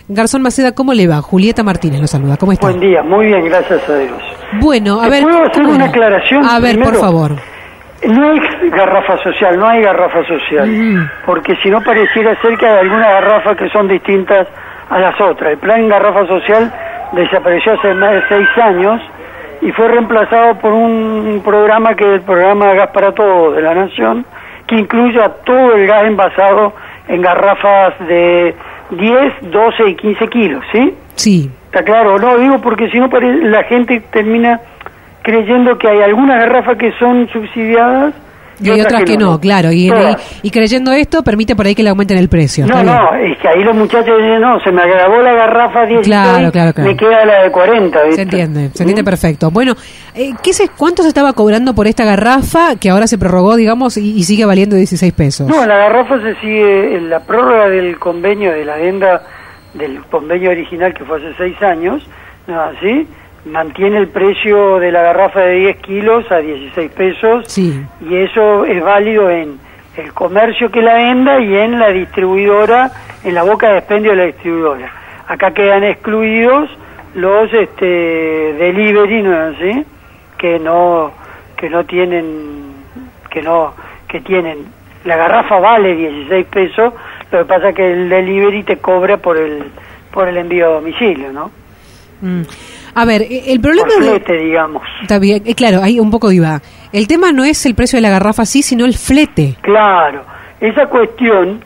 Garzón Maceda, ¿cómo le va? Julieta Martínez lo saluda, ¿cómo está? Buen día, muy bien, gracias a Dios. Bueno, a ver... ¿Puedo hacer una aclaración? A ver, primero? por favor. No hay garrafa social, porque si no pareciera ser que hay algunas garrafas que son distintas a las otras. El plan garrafa social desapareció hace más de 6 años y fue reemplazado por un programa que es el programa Gas para Todos de la Nación, que incluye a todo el gas envasado en garrafas de 10, 12 y 15 kilos, ¿sí? Sí. ¿Está claro? No, digo porque si no la gente termina creyendo que hay algunas garrafas que son subsidiadas y hay otras que no, claro. Y creyendo esto, permite por ahí que le aumenten el precio. No, es que ahí los muchachos dicen, no, se me agravó la garrafa 16, claro. Me queda la de 40. ¿viste? Se entiende perfecto. Bueno, ¿cuánto se estaba cobrando por esta garrafa que ahora se prorrogó, digamos, y sigue valiendo 16 pesos? No, la garrafa se sigue, en la prórroga del convenio, de la adenda del convenio original que fue hace 6 años, ¿no? ¿Así? Mantiene el precio de la garrafa de 10 kilos a 16 pesos, sí. Y eso es válido en el comercio que la venda y en la distribuidora, en la boca de expendio de la distribuidora. Acá quedan excluidos los delivery, ¿no es así? Que tienen, la garrafa vale 16 pesos, lo que pasa es que el delivery te cobra por el envío a domicilio, ¿no? A ver, el problema por flete, digamos. Está bien, claro, hay un poco de IVA. El tema no es el precio de la garrafa sí, sino el flete. Claro, esa cuestión,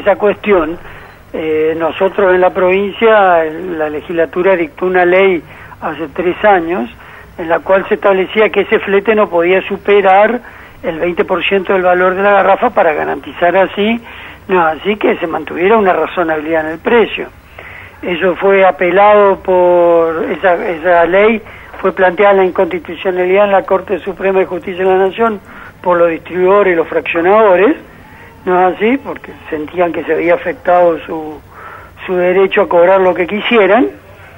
nosotros en la provincia, la legislatura dictó una ley hace 3 años, en la cual se establecía que ese flete no podía superar el 20% del valor de la garrafa para garantizar así que se mantuviera una razonabilidad en el precio. Eso fue apelado por esa ley, fue planteada la inconstitucionalidad en la Corte Suprema de Justicia de la Nación por los distribuidores y los fraccionadores, ¿no es así? Porque sentían que se había afectado su derecho a cobrar lo que quisieran,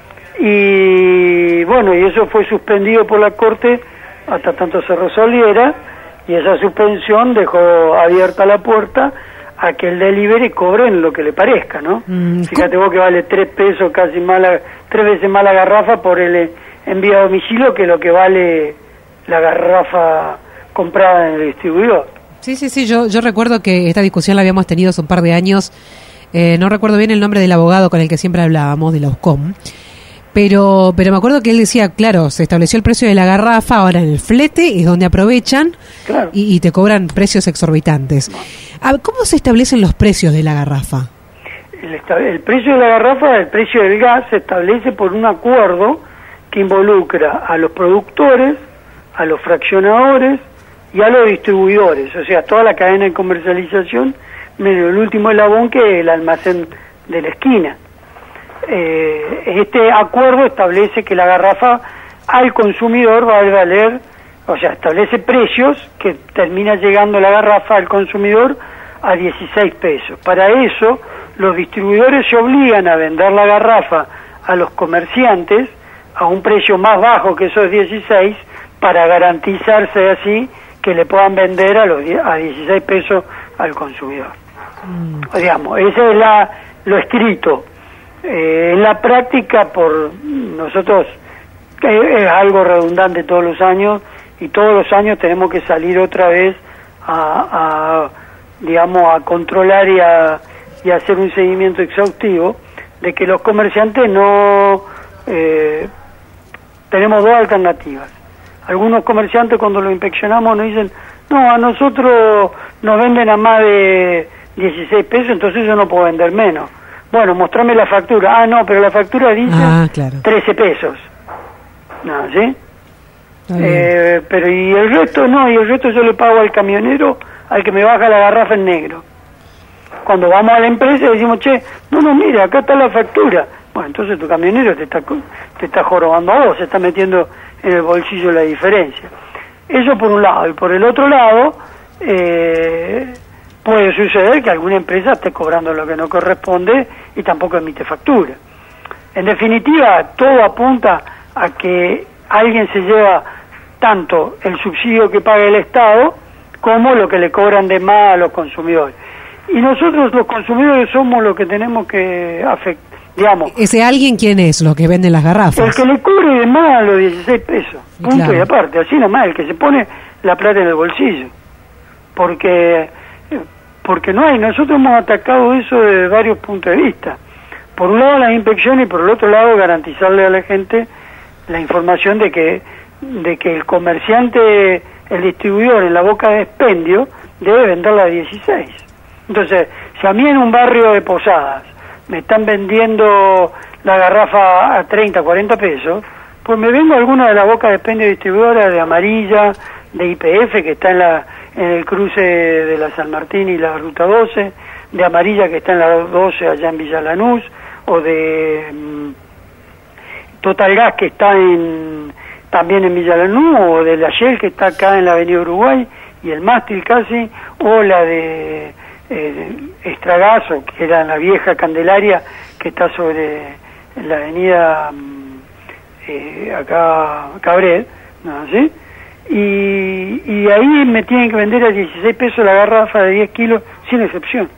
y bueno, y eso fue suspendido por la Corte hasta tanto se resolviera, y esa suspensión dejó abierta la puerta a que el delivery cobre en lo que le parezca, ¿no? Fíjate vos que vale 3 pesos, 3 veces más la garrafa por el envío a domicilio que lo que vale la garrafa comprada en el distribuidor. Sí, yo recuerdo que esta discusión la habíamos tenido hace un par de años, no recuerdo bien el nombre del abogado con el que siempre hablábamos, de la USCOM, pero me acuerdo que él decía, claro, se estableció el precio de la garrafa, ahora en el flete es donde aprovechan, claro, y te cobran precios exorbitantes. ¿Cómo se establecen los precios de la garrafa? El precio de la garrafa, el precio del gas, se establece por un acuerdo que involucra a los productores, a los fraccionadores y a los distribuidores, o sea, toda la cadena de comercialización, menos el último eslabón que es el almacén de la esquina. Este acuerdo establece que la garrafa al consumidor va a valer, o sea, establece precios que termina llegando la garrafa al consumidor a 16 pesos. Para eso, los distribuidores se obligan a vender la garrafa a los comerciantes a un precio más bajo que esos 16 para garantizarse así que le puedan vender a 16 pesos al consumidor. Digamos, ese es lo escrito. En la práctica, por nosotros es algo redundante todos los años, y todos los años tenemos que salir otra vez a controlar y a hacer un seguimiento exhaustivo de que los comerciantes no tenemos 2 alternativas. Algunos comerciantes, cuando lo inspeccionamos, nos dicen, no, a nosotros nos venden a más de 16 pesos, entonces yo no puedo vender menos. Bueno, mostrame la factura. No, pero la factura dice claro, 13 pesos. No, ¿sí? Pero y el resto no, y el resto yo le pago al camionero, al que me baja la garrafa en negro. Cuando vamos a la empresa decimos, no, mira, acá está la factura. Bueno, entonces tu camionero te está jorobando a vos, se está metiendo en el bolsillo la diferencia. Eso por un lado. Y por el otro lado, puede suceder que alguna empresa esté cobrando lo que no corresponde y tampoco emite factura. En definitiva, todo apunta a que alguien se lleva tanto el subsidio que paga el Estado como lo que le cobran de más a los consumidores. Y nosotros los consumidores somos los que tenemos que digamos. ¿Ese alguien quién es? Los que venden las garrafas. El que le cubre de más los 16 pesos, punto claro. y aparte, así nomás, el que se pone la plata en el bolsillo. Porque no hay, nosotros hemos atacado eso desde varios puntos de vista. Por un lado las inspecciones y por el otro lado garantizarle a la gente la información de que el comerciante, el distribuidor en la boca de expendio debe venderla a 16. Entonces, si a mí en un barrio de Posadas me están vendiendo la garrafa a 30, 40 pesos, pues me vengo a alguna de las bocas de expendio distribuidoras de Amarilla, de IPF, que está en el cruce de la San Martín y la Ruta 12, de Amarilla, que está en la 12 allá en Villa Lanús, o de Total Gas, que está también en Villa Lanús, o de la Shell, que está acá en la Avenida Uruguay, y el Mástil casi, o la de Estragazo, que era la vieja Candelaria, que está sobre la Avenida acá Cabret, ¿no? ¿Sí? Y ahí me tienen que vender a 16 pesos la garrafa de 10 kilos, sin excepción.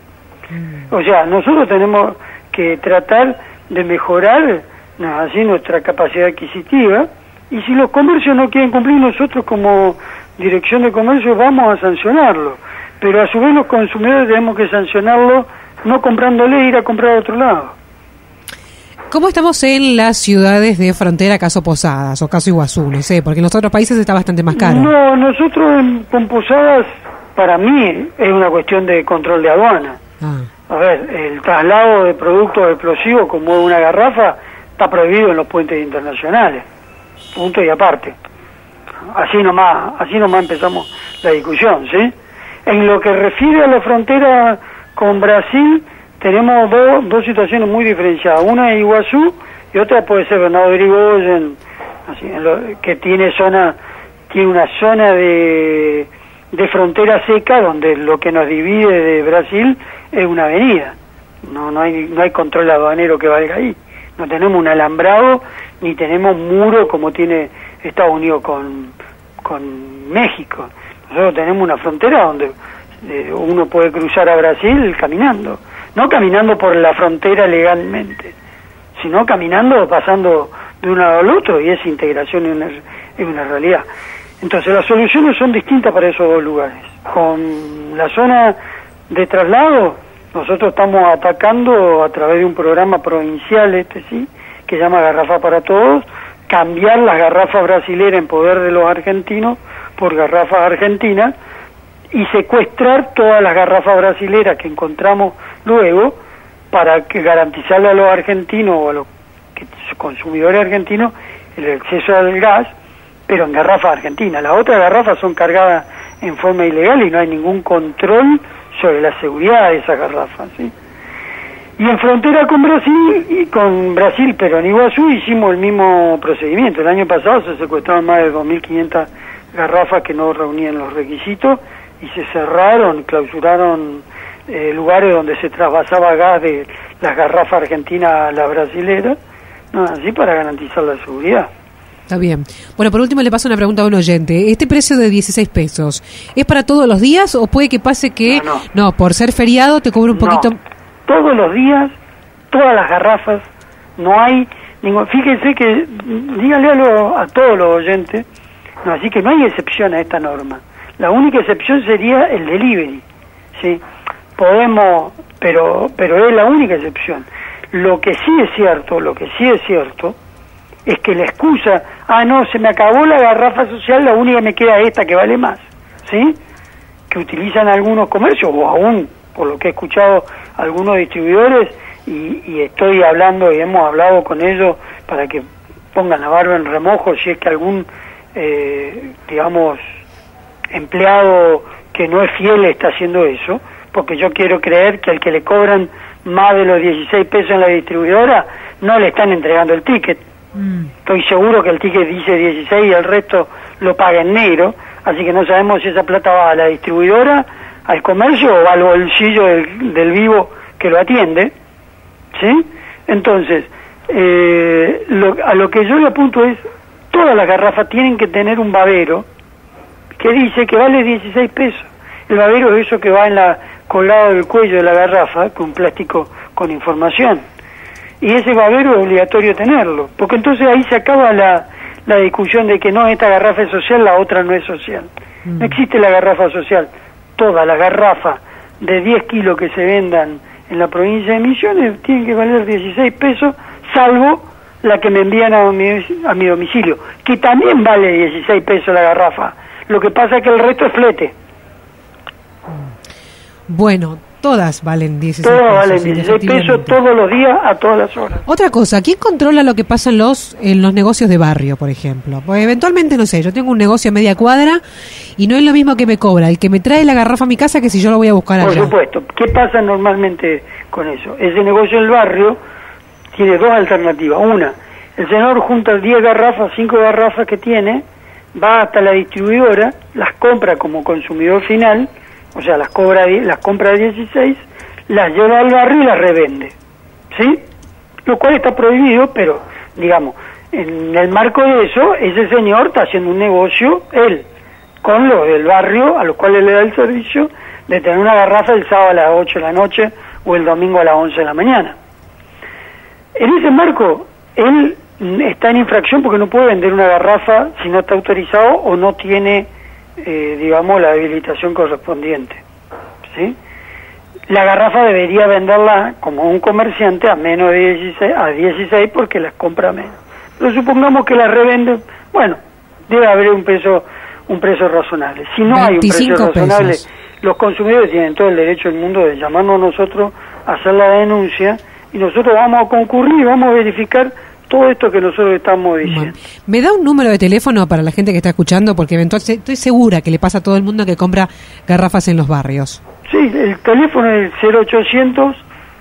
O sea, nosotros tenemos que tratar de mejorar, ¿no? Así nuestra capacidad adquisitiva, y si los comercios no quieren cumplir, nosotros como Dirección de Comercio vamos a sancionarlo, pero a su vez los consumidores tenemos que sancionarlo no comprándole, ir a comprar a otro lado. ¿Cómo estamos en las ciudades de frontera, caso Posadas o caso Iguazú? No sé, porque en los otros países está bastante más caro. No, nosotros con Posadas, para mí, es una cuestión de control de aduana. A ver, el traslado de productos explosivos como una garrafa está prohibido en los puentes internacionales. Punto y aparte. Así nomás empezamos la discusión, ¿sí? En lo que refiere a la frontera con Brasil, tenemos dos situaciones muy diferenciadas. Una es Iguazú y otra puede ser Bernardo de Irigoyen, que tiene una zona de frontera seca donde lo que nos divide de Brasil es una avenida. No hay control aduanero que valga ahí. No tenemos un alambrado ni tenemos muro como tiene Estados Unidos con México. Nosotros tenemos una frontera donde uno puede cruzar a Brasil caminando. No caminando por la frontera legalmente, sino caminando, pasando de un lado al otro, y esa integración es una realidad. Entonces las soluciones son distintas para esos dos lugares. Con la zona de traslado, nosotros estamos atacando a través de un programa provincial, sí, que se llama Garrafa para Todos, cambiar las garrafas brasileras en poder de los argentinos por garrafas argentinas, y secuestrar todas las garrafas brasileras que encontramos luego para garantizarle a los argentinos o a los consumidores argentinos el acceso al gas, pero en garrafas argentinas. Las otras garrafas son cargadas en forma ilegal y no hay ningún control sobre la seguridad de esas garrafas, ¿sí? Y en frontera con Brasil, pero en Iguazú hicimos el mismo procedimiento. El año pasado se secuestraron más de 2.500 garrafas que no reunían los requisitos y se cerraron, clausuraron lugares donde se trasvasaba gas de las garrafas argentinas a las brasileras, ¿no? Así para garantizar la seguridad. Está bien. Bueno, por último le paso una pregunta a un oyente. ¿Este precio de 16 pesos es para todos los días o puede que pase que, no por ser feriado te cobre un poquito? Todos los días, todas las garrafas, no hay ningún... Fíjense que, díganle a todos los oyentes, no, así que no hay excepción a esta norma. La única excepción sería el delivery, ¿sí? Podemos, pero es la única excepción. Lo que sí es cierto, es que la excusa, no, se me acabó la garrafa social, la única me queda esta que vale más, ¿sí? Que utilizan algunos comercios, o aún, por lo que he escuchado, algunos distribuidores, y estoy hablando, y hemos hablado con ellos, para que pongan la barba en remojo, si es que algún, digamos, empleado que no es fiel está haciendo eso, porque yo quiero creer que al que le cobran más de los 16 pesos en la distribuidora, no le están entregando el ticket. Estoy seguro que el ticket dice 16 y el resto lo paga en negro, así que no sabemos si esa plata va a la distribuidora, al comercio o al bolsillo del vivo que lo atiende, ¿sí? Entonces, a lo que yo le apunto es, todas las garrafas tienen que tener un babero que dice que vale 16 pesos. El babero es eso que va colgado del cuello de la garrafa, con un plástico con información. y ese babero es obligatorio tenerlo, porque entonces ahí se acaba la discusión de que no, esta garrafa es social, la otra no es social. No existe la garrafa social. Todas las garrafas de 10 kilos que se vendan en la provincia de Misiones tienen que valer 16 pesos, salvo la que me envían a mi domicilio, que también vale 16 pesos la garrafa. Lo que pasa es que el resto es flete. Bueno, todas valen 16 todas pesos. Valen 16 pesos todos los días, a todas las horas. Otra cosa, ¿quién controla lo que pasa en los negocios de barrio, por ejemplo? Pues eventualmente, no sé, yo tengo un negocio a media cuadra y no es lo mismo que me cobra el que me trae la garrafa a mi casa que si yo lo voy a buscar allá. Por supuesto. ¿Qué pasa normalmente con eso? Ese negocio del barrio tiene dos alternativas. Una, el señor junta 10 garrafas, 5 garrafas que tiene, va hasta la distribuidora, las compra como consumidor final, o sea, las compra a 16, las lleva al barrio y las revende, ¿sí? Lo cual está prohibido, pero, digamos, en el marco de eso, ese señor está haciendo un negocio, él, con los del barrio, a los cuales le da el servicio de tener una garrafa el sábado a las 8 de la noche o el domingo a las 11 de la mañana. En ese marco, él está en infracción porque no puede vender una garrafa si no está autorizado o no tiene, digamos, la habilitación correspondiente, ¿sí? La garrafa debería venderla como un comerciante a menos de 16 porque las compra menos. Pero supongamos que las revende, bueno, debe haber un precio razonable. Si no hay un precio razonable, pesos. Los consumidores tienen todo el derecho del mundo de llamarnos a nosotros a hacer la denuncia y nosotros vamos a concurrir y vamos a verificar todo esto que nosotros estamos diciendo. Bueno, ¿me da un número de teléfono para la gente que está escuchando? Porque eventualmente estoy segura que le pasa a todo el mundo que compra garrafas en los barrios. Sí, el teléfono es 0800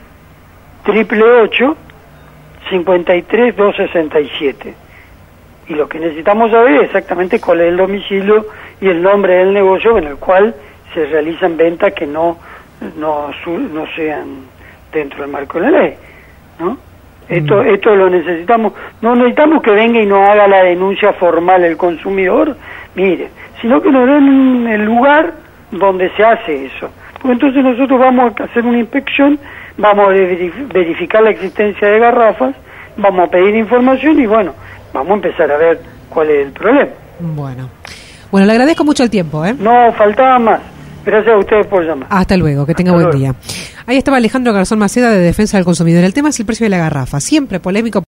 888 53 267. Y lo que necesitamos saber es exactamente cuál es el domicilio y el nombre del negocio en el cual se realizan ventas que no sean dentro del marco de la ley, ¿no? Esto lo necesitamos. No necesitamos que venga y nos haga la denuncia formal el consumidor, mire, sino que nos den el lugar donde se hace eso. Porque entonces nosotros vamos a hacer una inspección, vamos a verificar la existencia de garrafas, vamos a pedir información y bueno, vamos a empezar a ver cuál es el problema. Bueno, le agradezco mucho el tiempo, ¿eh? No, faltaba más. Gracias a ustedes por llamar. Hasta luego, que tenga buen día. Ahí estaba Alejandro Garzón Maceda de Defensa del Consumidor. El tema es el precio de la garrafa, siempre polémico.